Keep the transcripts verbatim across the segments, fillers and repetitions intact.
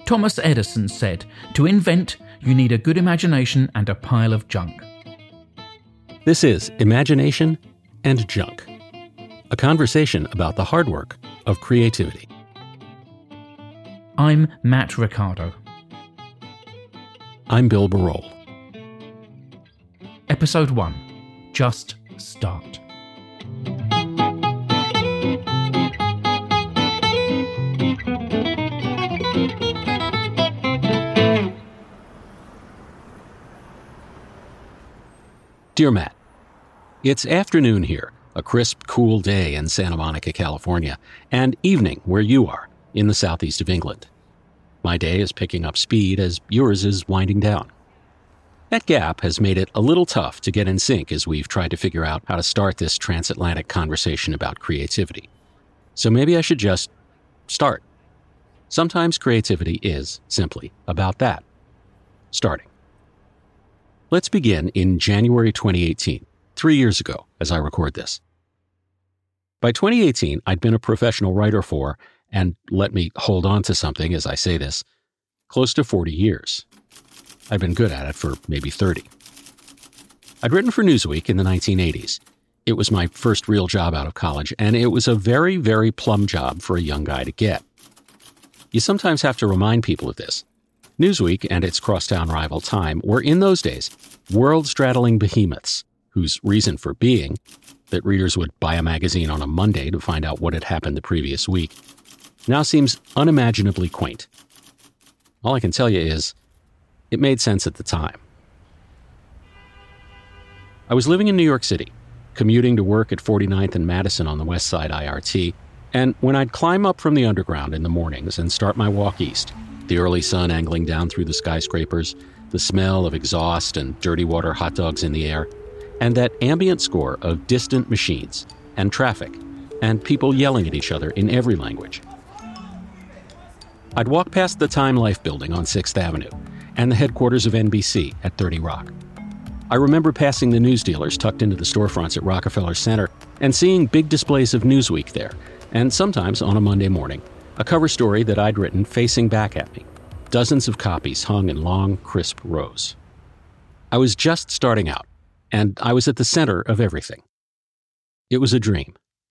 Thomas Edison said, "To invent, you need a good imagination and a pile of junk." This is Imagination and Junk, a conversation about the hard work of creativity. I'm Matt Ricardo. I'm Bill Barol. Episode one. Just Start. Dear Matt, it's afternoon here, a crisp, cool day in Santa Monica, California, and evening where you are, in the southeast of England. My day is picking up speed as yours is winding down. That gap has made it a little tough to get in sync as we've tried to figure out how to start this transatlantic conversation about creativity. So maybe I should just start. Sometimes creativity is simply about that. Starting. Let's begin in January twenty eighteen, three years ago, as I record this. By twenty eighteen, I'd been a professional writer for, and let me hold on to something as I say this, close to forty years. I'd been good at it for maybe thirty. I'd written for Newsweek in the nineteen eighties. It was my first real job out of college, and it was a very, very plum job for a young guy to get. You sometimes have to remind people of this. Newsweek and its crosstown rival Time were in those days world-straddling behemoths whose reason for being, that readers would buy a magazine on a Monday to find out what had happened the previous week, now seems unimaginably quaint. All I can tell you is, it made sense at the time. I was living in New York City, commuting to work at forty-ninth and Madison on the West Side I R T, and when I'd climb up from the underground in the mornings and start my walk east, the early sun angling down through the skyscrapers, the smell of exhaust and dirty water hot dogs in the air, and that ambient score of distant machines and traffic and people yelling at each other in every language. I'd walk past the Time Life building on sixth Avenue and the headquarters of N B C at thirty Rock. I remember passing the news dealers tucked into the storefronts at Rockefeller Center and seeing big displays of Newsweek there, and sometimes on a Monday morning, a cover story that I'd written facing back at me. Dozens of copies hung in long, crisp rows. I was just starting out, and I was at the center of everything. It was a dream.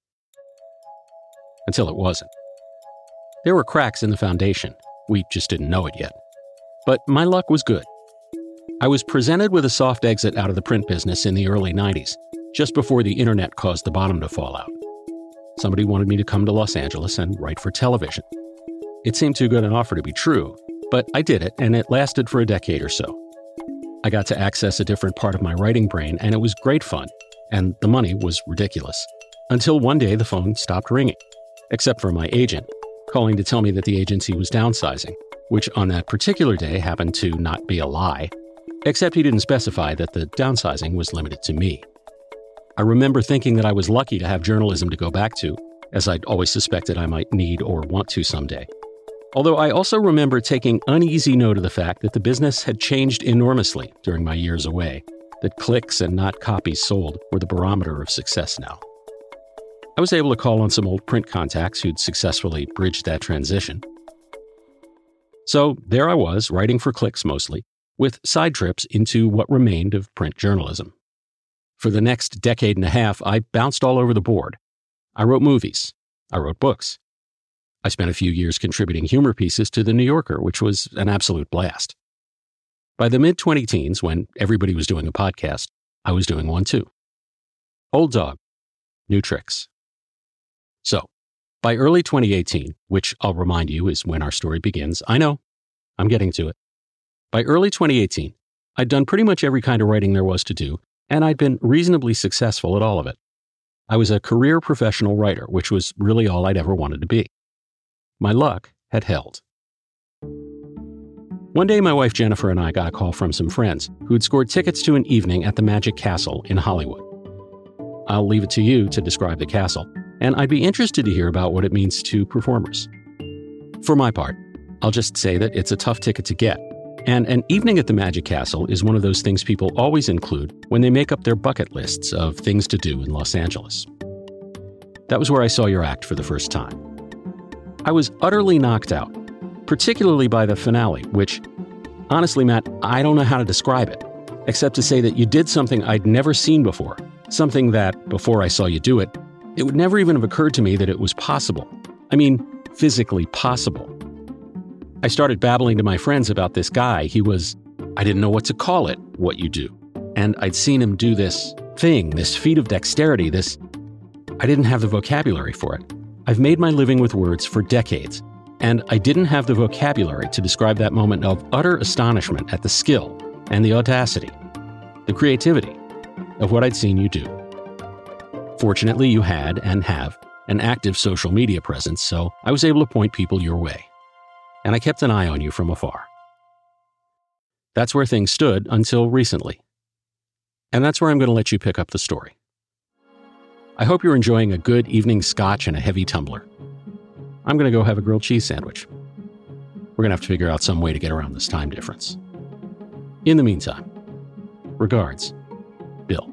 Until it wasn't. There were cracks in the foundation. We just didn't know it yet. But my luck was good. I was presented with a soft exit out of the print business in the early nineties, just before the internet caused the bottom to fall out. Somebody wanted me to come to Los Angeles and write for television. It seemed too good an offer to be true, but I did it, and it lasted for a decade or so. I got to access a different part of my writing brain, and it was great fun, and the money was ridiculous. Until one day the phone stopped ringing, except for my agent, calling to tell me that the agency was downsizing, which on that particular day happened to not be a lie, except he didn't specify that the downsizing was limited to me. I remember thinking that I was lucky to have journalism to go back to, as I'd always suspected I might need or want to someday. Although I also remember taking uneasy note of the fact that the business had changed enormously during my years away, that clicks and not copies sold were the barometer of success now. I was able to call on some old print contacts who'd successfully bridged that transition. So there I was, writing for clicks mostly, with side trips into what remained of print journalism. For the next decade and a half, I bounced all over the board. I wrote movies. I wrote books. I spent a few years contributing humor pieces to The New Yorker, which was an absolute blast. By the mid-twenty teens, when everybody was doing a podcast, I was doing one too. Old dog, new tricks. So, by early twenty eighteen, which I'll remind you is when our story begins, I know, I'm getting to it. By early twenty eighteen, I'd done pretty much every kind of writing there was to do, and I'd been reasonably successful at all of it. I was a career professional writer, which was really all I'd ever wanted to be. My luck had held. One day, my wife Jennifer and I got a call from some friends who'd scored tickets to an evening at the Magic Castle in Hollywood. I'll leave it to you to describe the castle, and I'd be interested to hear about what it means to performers. For my part, I'll just say that it's a tough ticket to get, and an evening at the Magic Castle is one of those things people always include when they make up their bucket lists of things to do in Los Angeles. That was where I saw your act for the first time. I was utterly knocked out. particularly by the finale, which, honestly, Matt, I don't know how to describe it, except to say that you did something I'd never seen before, something that, before I saw you do it, it would never even have occurred to me that it was possible. I mean, physically possible. I started babbling to my friends about this guy. He was, I didn't know what to call it, what you do. And I'd seen him do this thing, this feat of dexterity, this... I didn't have the vocabulary for it. I've made my living with words for decades, and I didn't have the vocabulary to describe that moment of utter astonishment at the skill and the audacity, the creativity of what I'd seen you do. Fortunately, you had and have an active social media presence, so I was able to point people your way. And I kept an eye on you from afar. That's where things stood until recently. And that's where I'm going to let you pick up the story. I hope you're enjoying a good evening scotch and a heavy tumbler. I'm going to go have a grilled cheese sandwich. We're going to have to figure out some way to get around this time difference. In the meantime, regards, Bill.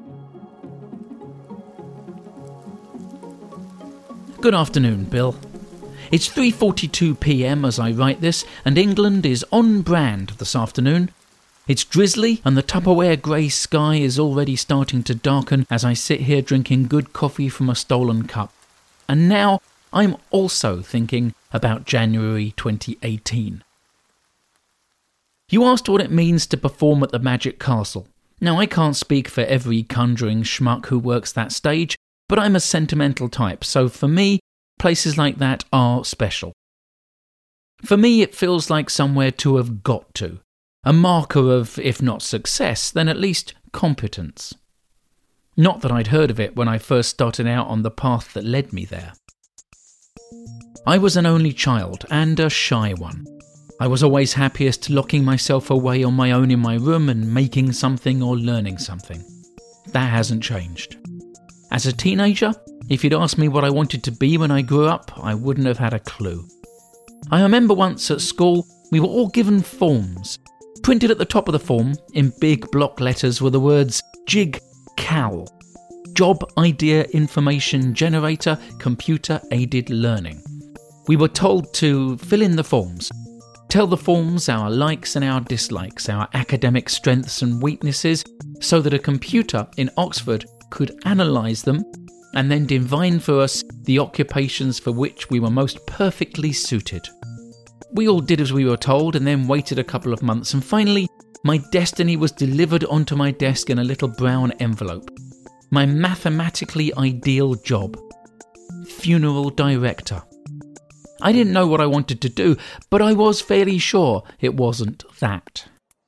Good afternoon, Bill. It's three forty-two p.m. as I write this, and England is on brand this afternoon. It's drizzly, and the Tupperware grey sky is already starting to darken as I sit here drinking good coffee from a stolen cup. And now I'm also thinking about January twenty eighteen. You asked what it means to perform at the Magic Castle. Now, I can't speak for every conjuring schmuck who works that stage, but I'm a sentimental type, so for me, places like that are special. For me, it feels like somewhere to have got to. A marker of, if not success, then at least competence. Not that I'd heard of it when I first started out on the path that led me there. I was an only child, and a shy one. I was always happiest locking myself away on my own in my room and making something or learning something. That hasn't changed. As a teenager, if you'd asked me what I wanted to be when I grew up, I wouldn't have had a clue. I remember once at school, we were all given forms. Printed at the top of the form, in big block letters, were the words Jig Cal, Job Idea Information Generator, Computer Aided Learning. We were told to fill in the forms, tell the forms our likes and our dislikes, our academic strengths and weaknesses, so that a computer in Oxford could analyse them and then divine for us the occupations for which we were most perfectly suited. We all did as we were told and then waited a couple of months, and finally my destiny was delivered onto my desk in a little brown envelope. My mathematically ideal job. Funeral director. I didn't know what I wanted to do, but I was fairly sure it wasn't that.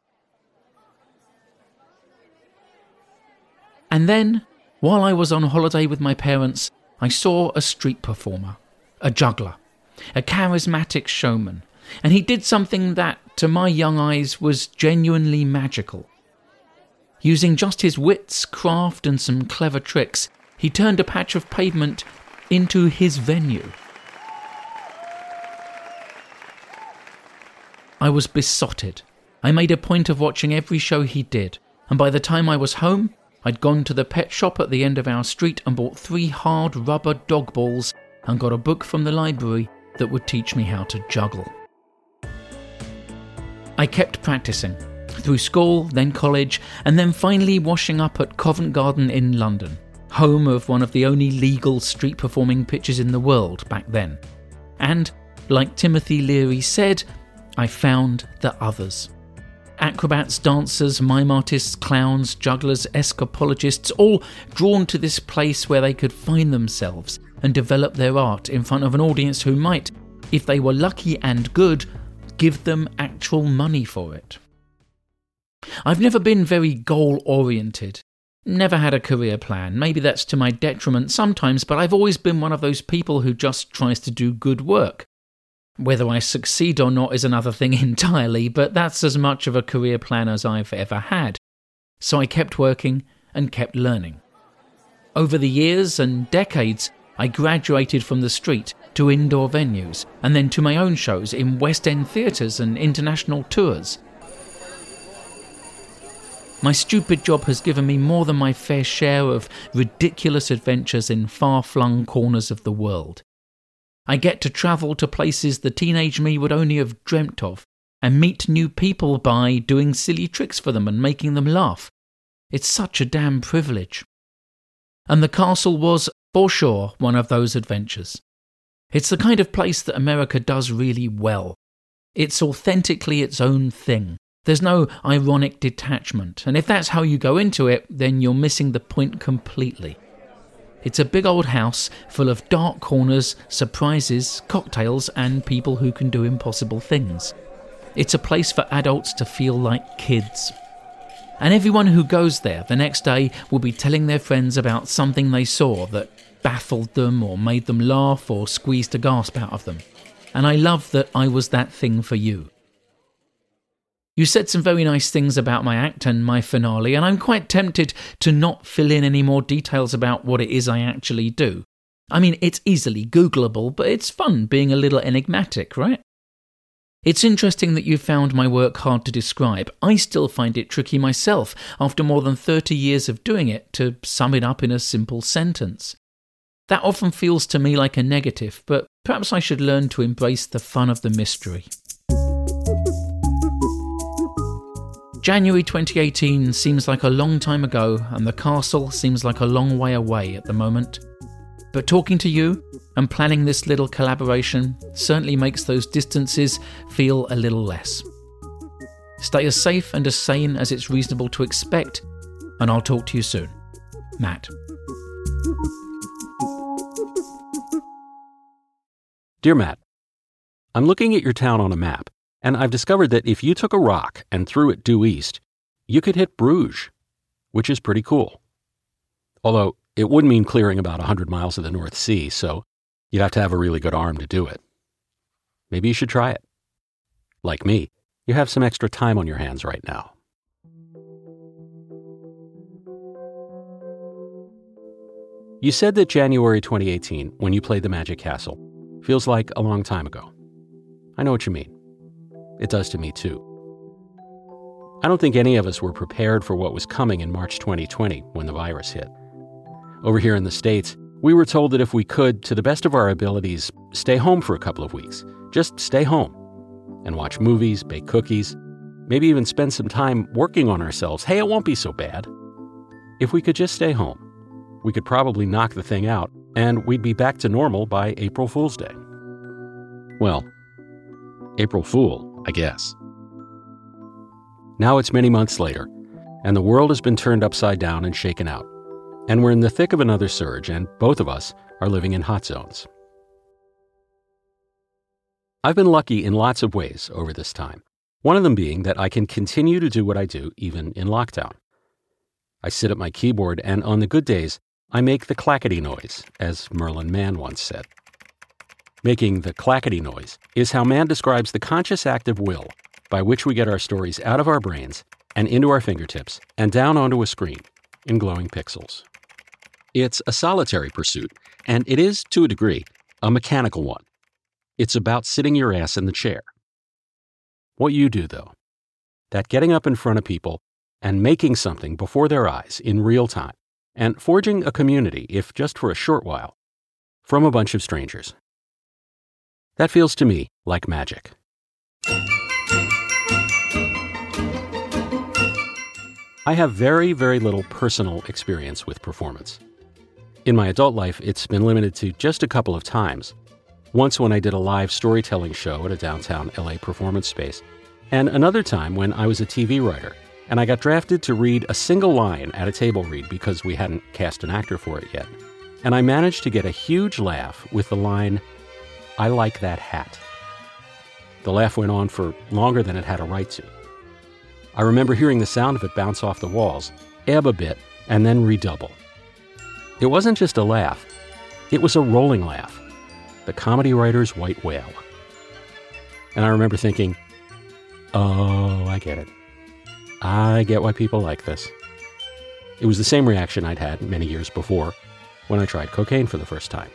And then, while I was on holiday with my parents, I saw a street performer, a juggler, a charismatic showman, and he did something that, to my young eyes, was genuinely magical. Using just his wits, craft, and some clever tricks, he turned a patch of pavement into his venue. I was besotted. I made a point of watching every show he did, and by the time I was home, I'd gone to the pet shop at the end of our street and bought three hard rubber dog balls and got a book from the library that would teach me how to juggle. I kept practicing, through school, then college, and then finally washing up at Covent Garden in London, home of one of the only legal street performing pitches in the world back then. And, like Timothy Leary said, I found the others. Acrobats, dancers, mime artists, clowns, jugglers, escapologists, all drawn to this place where they could find themselves and develop their art in front of an audience who might, if they were lucky and good, give them actual money for it. I've never been very goal-oriented, never had a career plan. Maybe that's to my detriment sometimes, but I've always been one of those people who just tries to do good work. Whether I succeed or not is another thing entirely, but that's as much of a career plan as I've ever had. So I kept working and kept learning. Over the years and decades, I graduated from the street to indoor venues, and then to my own shows in West End theatres and international tours. My stupid job has given me more than my fair share of ridiculous adventures in far-flung corners of the world. I get to travel to places the teenage me would only have dreamt of, and meet new people by doing silly tricks for them and making them laugh. It's such a damn privilege. And the castle was, for sure, one of those adventures. It's the kind of place that America does really well. It's authentically its own thing. There's no ironic detachment, and if that's how you go into it, then you're missing the point completely. It's a big old house full of dark corners, surprises, cocktails, and people who can do impossible things. It's a place for adults to feel like kids. And everyone who goes there the next day will be telling their friends about something they saw that baffled them or made them laugh or squeezed a gasp out of them. And I love that I was that thing for you. You said some very nice things about my act and my finale, and I'm quite tempted to not fill in any more details about what it is I actually do. I mean, it's easily Googleable, but it's fun being a little enigmatic, right? It's interesting that you found my work hard to describe. I still find it tricky myself, after more than thirty years of doing it, to sum it up in a simple sentence. That often feels to me like a negative, but perhaps I should learn to embrace the fun of the mystery. January twenty eighteen seems like a long time ago, and the castle seems like a long way away at the moment. But talking to you and planning this little collaboration certainly makes those distances feel a little less. Stay as safe and as sane as it's reasonable to expect, and I'll talk to you soon. Matt. Dear Matt, I'm looking at your town on a map, and I've discovered that if you took a rock and threw it due east, you could hit Bruges, which is pretty cool. Although it would mean clearing about one hundred miles of the North Sea, so you'd have to have a really good arm to do it. Maybe you should try it. Like me, you have some extra time on your hands right now. You said that January twenty eighteen, when you played the Magic Castle, feels like a long time ago. I know what you mean. It does to me too. I don't think any of us were prepared for what was coming in March twenty twenty when the virus hit. Over here in the States, we were told that if we could, to the best of our abilities, stay home for a couple of weeks. Just stay home and watch movies, bake cookies, maybe even spend some time working on ourselves. Hey, it won't be so bad. If we could just stay home, we could probably knock the thing out, and we'd be back to normal by April Fool's Day. Well, April Fool, I guess. Now it's many months later, and the world has been turned upside down and shaken out, and we're in the thick of another surge, and both of us are living in hot zones. I've been lucky in lots of ways over this time, one of them being that I can continue to do what I do even in lockdown. I sit at my keyboard, and on the good days, I make the clackety noise, as Merlin Mann once said. Making the clackety noise is how Mann describes the conscious act of will by which we get our stories out of our brains and into our fingertips and down onto a screen in glowing pixels. It's a solitary pursuit, and it is, to a degree, a mechanical one. It's about sitting your ass in the chair. What you do, though, that getting up in front of people and making something before their eyes in real time, and forging a community, if just for a short while, from a bunch of strangers. That feels to me like magic. I have very, very little personal experience with performance. In my adult life, it's been limited to just a couple of times. Once when I did a live storytelling show at a downtown L A performance space, and another time when I was a T V writer, and I got drafted to read a single line at a table read because we hadn't cast an actor for it yet. And I managed to get a huge laugh with the line, "I like that hat." The laugh went on for longer than it had a right to. I remember hearing the sound of it bounce off the walls, ebb a bit, and then redouble. It wasn't just a laugh. It was a rolling laugh. The comedy writer's white whale. And I remember thinking, oh, I get it. I get why people like this. It was the same reaction I'd had many years before when I tried cocaine for the first time.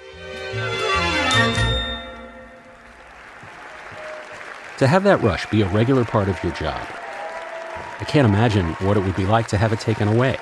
To have that rush be a regular part of your job, I can't imagine what it would be like to have it taken away.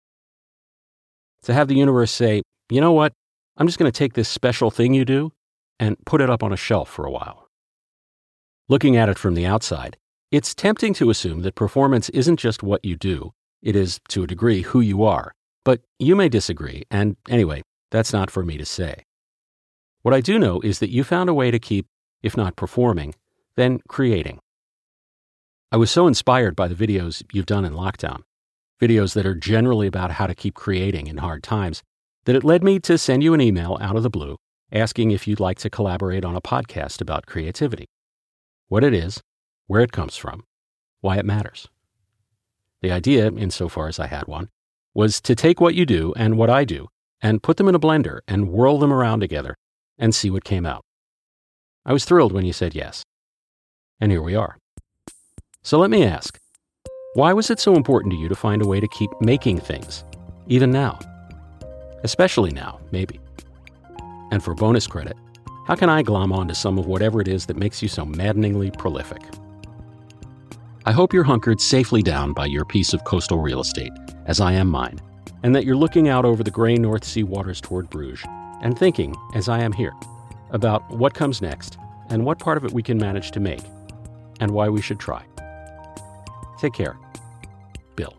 To have the universe say, you know what, I'm just going to take this special thing you do and put it up on a shelf for a while. Looking at it from the outside, it's tempting to assume that performance isn't just what you do, it is, to a degree, who you are. But you may disagree, and anyway, that's not for me to say. What I do know is that you found a way to keep, if not performing, then creating. I was so inspired by the videos you've done in lockdown, videos that are generally about how to keep creating in hard times, that it led me to send you an email out of the blue asking if you'd like to collaborate on a podcast about creativity. What it is, where it comes from, why it matters. The idea, insofar as I had one, was to take what you do and what I do and put them in a blender and whirl them around together and see what came out. I was thrilled when you said yes. And here we are. So let me ask, why was it so important to you to find a way to keep making things, even now? Especially now, maybe. And for bonus credit, how can I glom onto some of whatever it is that makes you so maddeningly prolific? I hope you're hunkered safely down by your piece of coastal real estate, as I am mine, and that you're looking out over the gray North Sea waters toward Bruges and thinking, as I am here, about what comes next and what part of it we can manage to make and why we should try. Take care. Bill.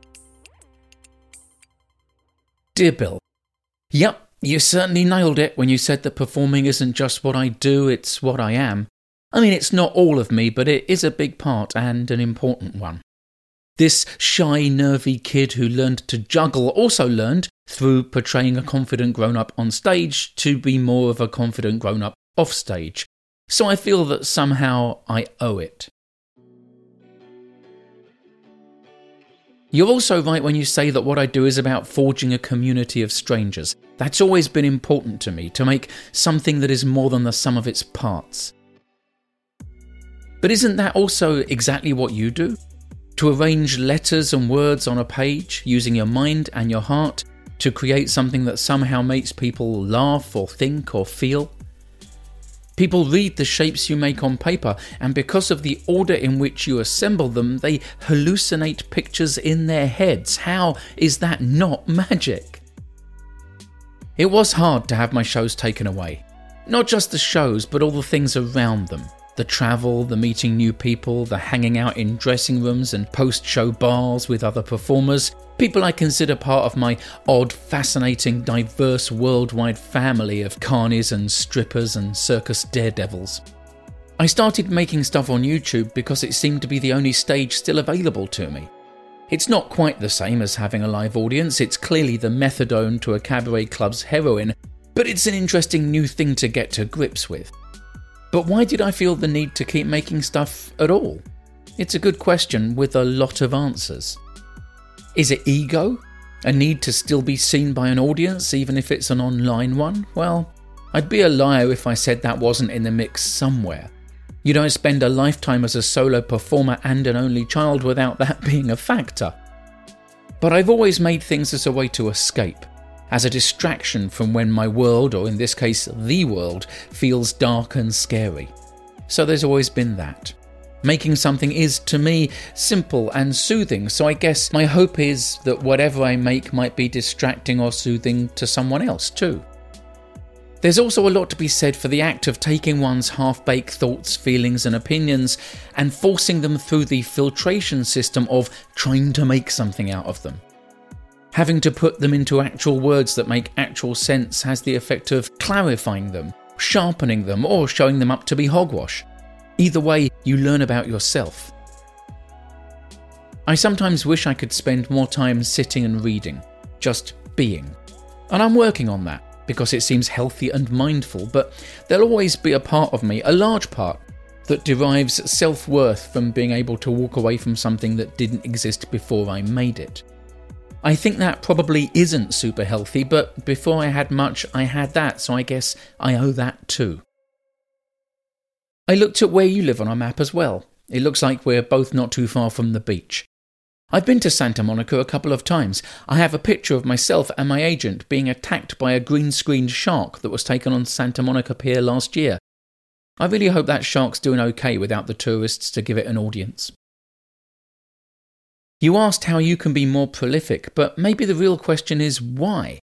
Dear Bill, yep, you certainly nailed it when you said that performing isn't just what I do, it's what I am. I mean, it's not all of me, but it is a big part and an important one. This shy, nervy kid who learned to juggle also learned, through portraying a confident grown-up on stage, to be more of a confident grown-up off stage. So I feel that somehow I owe it. You're also right when you say that what I do is about forging a community of strangers. That's always been important to me, to make something that is more than the sum of its parts. But isn't that also exactly what you do? To arrange letters and words on a page, using your mind and your heart to create something that somehow makes people laugh or think or feel? People read the shapes you make on paper, and because of the order in which you assemble them, they hallucinate pictures in their heads. How is that not magic? It was hard to have my shows taken away. Not just the shows, but all the things around them. The travel, the meeting new people, the hanging out in dressing rooms and post-show bars with other performers, people I consider part of my odd, fascinating, diverse worldwide family of carnies and strippers and circus daredevils. I started making stuff on YouTube because it seemed to be the only stage still available to me. It's not quite the same as having a live audience, it's clearly the methadone to a cabaret club's heroin, but it's an interesting new thing to get to grips with. But why did I feel the need to keep making stuff at all? It's a good question with a lot of answers. Is it ego? A need to still be seen by an audience, even if it's an online one? Well, I'd be a liar if I said that wasn't in the mix somewhere. You don't spend a lifetime as a solo performer and an only child without that being a factor. But I've always made things as a way to escape, as a distraction from when my world, or in this case the world, feels dark and scary. So there's always been that. Making something is, to me, simple and soothing, so I guess my hope is that whatever I make might be distracting or soothing to someone else too. There's also a lot to be said for the act of taking one's half-baked thoughts, feelings and opinions and forcing them through the filtration system of trying to make something out of them. Having to put them into actual words that make actual sense has the effect of clarifying them, sharpening them, or showing them up to be hogwash. Either way, you learn about yourself. I sometimes wish I could spend more time sitting and reading, just being. And I'm working on that, because it seems healthy and mindful, but there'll always be a part of me, a large part, that derives self-worth from being able to walk away from something that didn't exist before I made it. I think that probably isn't super healthy, but before I had much, I had that, so I guess I owe that too. I looked at where you live on our map as well. It looks like we're both not too far from the beach. I've been to Santa Monica a couple of times. I have a picture of myself and my agent being attacked by a green-screened shark that was taken on Santa Monica Pier last year. I really hope that shark's doing okay without the tourists to give it an audience. You asked how you can be more prolific, but maybe the real question is why?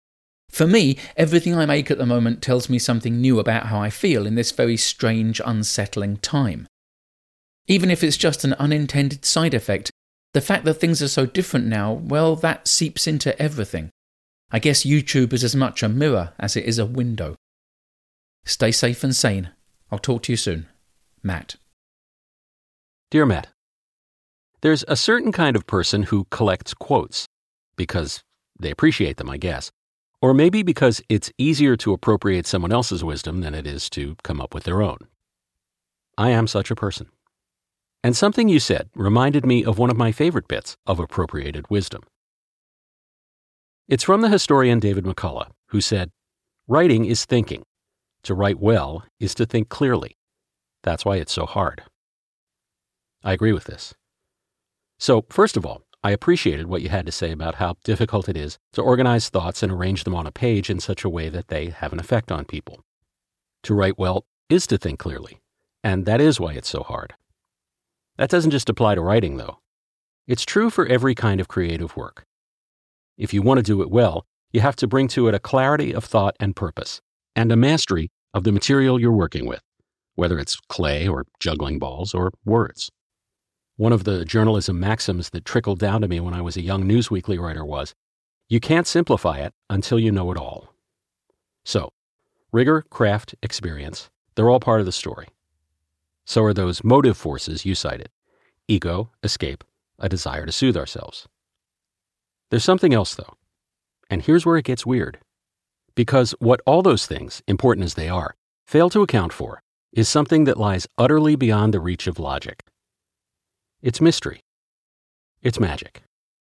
For me, everything I make at the moment tells me something new about how I feel in this very strange, unsettling time. Even if it's just an unintended side effect, the fact that things are so different now, well, that seeps into everything. I guess YouTube is as much a mirror as it is a window. Stay safe and sane. I'll talk to you soon. Matt. Dear Matt, there's a certain kind of person who collects quotes, because they appreciate them, I guess. Or maybe because it's easier to appropriate someone else's wisdom than it is to come up with their own. I am such a person. And something you said reminded me of one of my favorite bits of appropriated wisdom. It's from the historian David McCullough, who said, "Writing is thinking. To write well is to think clearly. That's why it's so hard." I agree with this. So, first of all, I appreciated what you had to say about how difficult it is to organize thoughts and arrange them on a page in such a way that they have an effect on people. To write well is to think clearly, and that is why it's so hard. That doesn't just apply to writing, though. It's true for every kind of creative work. If you want to do it well, you have to bring to it a clarity of thought and purpose, and a mastery of the material you're working with, whether it's clay or juggling balls or words. One of the journalism maxims that trickled down to me when I was a young Newsweekly writer was, you can't simplify it until you know it all. So, rigor, craft, experience, they're all part of the story. So are those motive forces you cited: ego, escape, a desire to soothe ourselves. There's something else, though, and here's where it gets weird. Because what all those things, important as they are, fail to account for is something that lies utterly beyond the reach of logic. It's mystery. It's magic.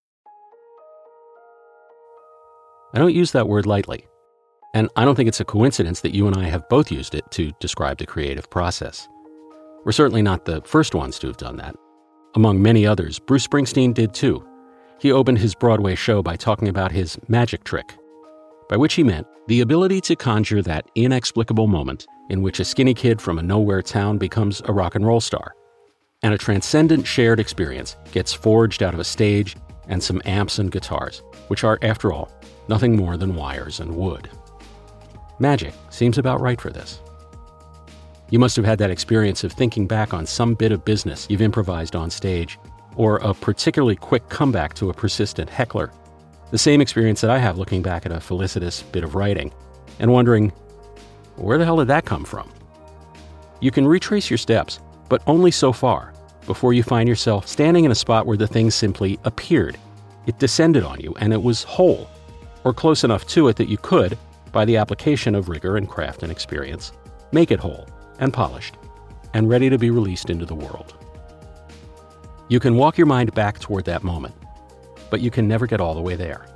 I don't use that word lightly, and I don't think it's a coincidence that you and I have both used it to describe the creative process. We're certainly not the first ones to have done that. Among many others, Bruce Springsteen did too. He opened his Broadway show by talking about his magic trick, by which he meant the ability to conjure that inexplicable moment in which a skinny kid from a nowhere town becomes a rock and roll star, and a transcendent shared experience gets forged out of a stage and some amps and guitars, which are, after all, nothing more than wires and wood. Magic seems about right for this. You must have had that experience of thinking back on some bit of business you've improvised on stage, or a particularly quick comeback to a persistent heckler. The same experience that I have looking back at a felicitous bit of writing and wondering, where the hell did that come from? You can retrace your steps, but only so far, before you find yourself standing in a spot where the thing simply appeared. It descended on you, and it was whole, or close enough to it that you could, by the application of rigor and craft and experience, make it whole and polished, and ready to be released into the world. You can walk your mind back toward that moment, but you can never get all the way there.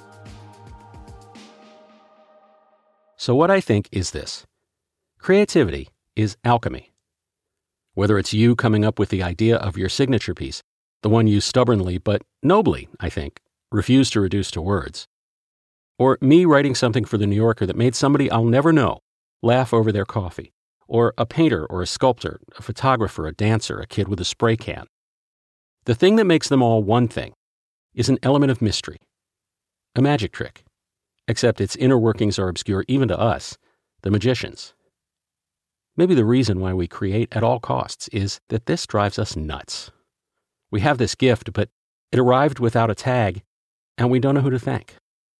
So what I think is this: creativity is alchemy. Whether it's you coming up with the idea of your signature piece, the one you stubbornly, but nobly, I think, refuse to reduce to words, or me writing something for The New Yorker that made somebody I'll never know laugh over their coffee, or a painter or a sculptor, a photographer, a dancer, a kid with a spray can. The thing that makes them all one thing is an element of mystery, a magic trick, except its inner workings are obscure even to us, the magicians. Maybe the reason why we create at all costs is that this drives us nuts. We have this gift, but it arrived without a tag, and we don't know who to thank.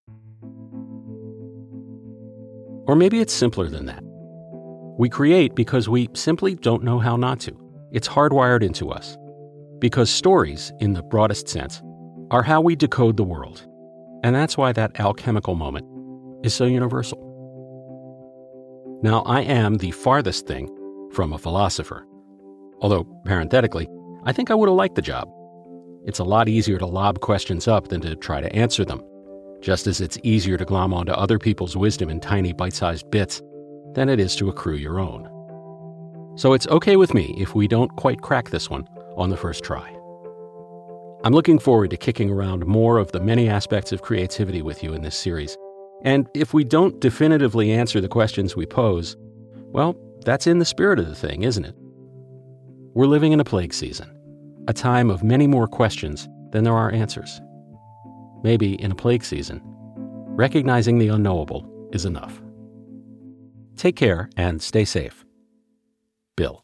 Or maybe it's simpler than that. We create because we simply don't know how not to. It's hardwired into us. Because stories, in the broadest sense, are how we decode the world. And that's why that alchemical moment is so universal. Now, I am the farthest thing from a philosopher. Although, parenthetically, I think I would have liked the job. It's a lot easier to lob questions up than to try to answer them, just as it's easier to glom onto other people's wisdom in tiny bite-sized bits than it is to accrue your own. So it's okay with me if we don't quite crack this one on the first try. I'm looking forward to kicking around more of the many aspects of creativity with you in this series. And if we don't definitively answer the questions we pose, well, that's in the spirit of the thing, isn't it? We're living in a plague season, a time of many more questions than there are answers. Maybe in a plague season, recognizing the unknowable is enough. Take care and stay safe. Bill.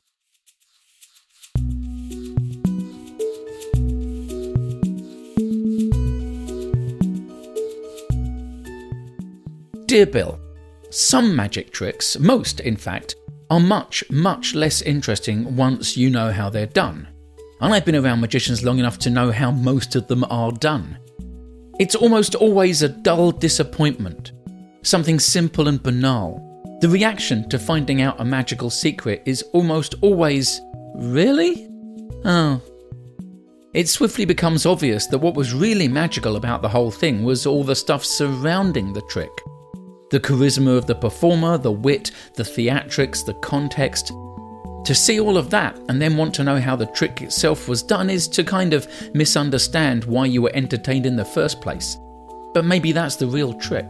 Dear Bill, some magic tricks, most in fact, are much, much less interesting once you know how they're done. And I've been around magicians long enough to know how most of them are done. It's almost always a dull disappointment, something simple and banal. The reaction to finding out a magical secret is almost always, really? Oh. It swiftly becomes obvious that what was really magical about the whole thing was all the stuff surrounding the trick. The charisma of the performer, the wit, the theatrics, the context. To see all of that and then want to know how the trick itself was done is to kind of misunderstand why you were entertained in the first place. But maybe that's the real trick.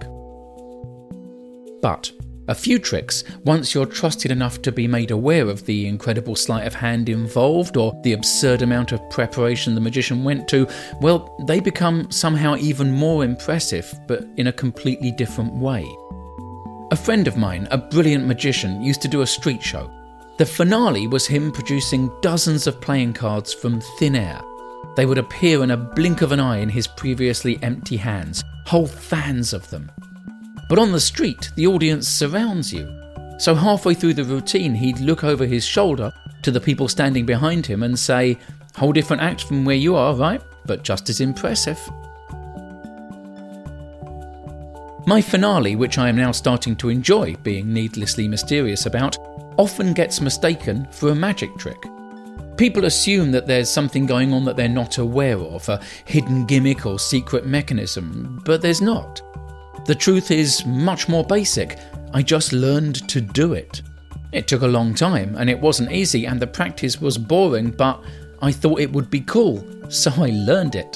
But a few tricks, once you're trusted enough to be made aware of the incredible sleight of hand involved or the absurd amount of preparation the magician went to, well, they become somehow even more impressive, but in a completely different way. A friend of mine, a brilliant magician, used to do a street show. The finale was him producing dozens of playing cards from thin air. They would appear in a blink of an eye in his previously empty hands, whole fans of them. But on the street, the audience surrounds you. So halfway through the routine, he'd look over his shoulder to the people standing behind him and say, "Whole different act from where you are, right? But just as impressive." My finale, which I am now starting to enjoy being needlessly mysterious about, often gets mistaken for a magic trick. People assume that there's something going on that they're not aware of, a hidden gimmick or secret mechanism, but there's not. The truth is much more basic. I just learned to do it. It took a long time, and it wasn't easy, and the practice was boring, but I thought it would be cool, so I learned it.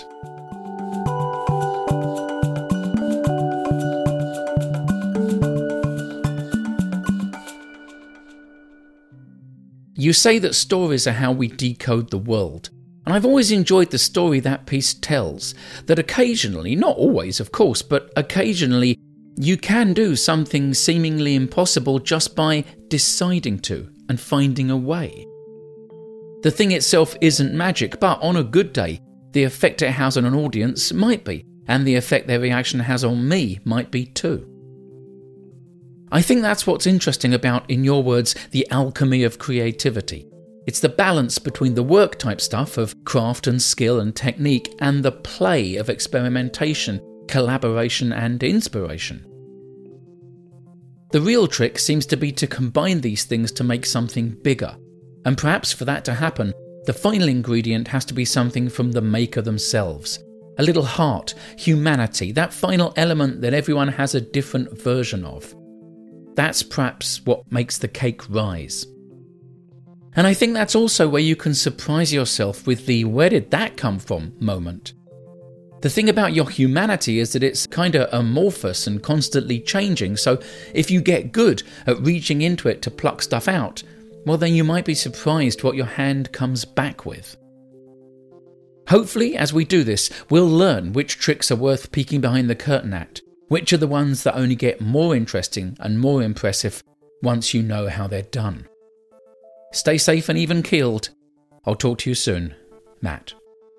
You say that stories are how we decode the world, and I've always enjoyed the story that piece tells, that occasionally, not always of course, but occasionally, you can do something seemingly impossible just by deciding to and finding a way. The thing itself isn't magic, but on a good day, the effect it has on an audience might be, and the effect their reaction has on me might be too. I think that's what's interesting about, in your words, the alchemy of creativity. It's the balance between the work type stuff of craft and skill and technique and the play of experimentation, collaboration and inspiration. The real trick seems to be to combine these things to make something bigger. And perhaps for that to happen, the final ingredient has to be something from the maker themselves. A little heart, humanity, that final element that everyone has a different version of. That's perhaps what makes the cake rise. And I think that's also where you can surprise yourself with the "where did that come from" moment. The thing about your humanity is that it's kinda amorphous and constantly changing, so if you get good at reaching into it to pluck stuff out, well then you might be surprised what your hand comes back with. Hopefully, as we do this, we'll learn which tricks are worth peeking behind the curtain at, which are the ones that only get more interesting and more impressive once you know how they're done. Stay safe and even-keeled. I'll talk to you soon. Matt.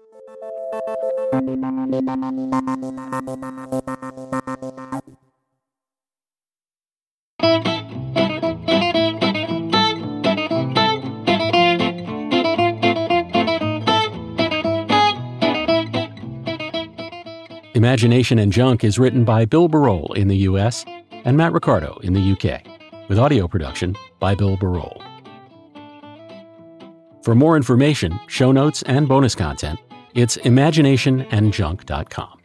Imagination and Junk is written by Bill Barol in the U S and Matt Ricardo in the U K, with audio production by Bill Barol. For more information, show notes, and bonus content, it's imagination and junk dot com.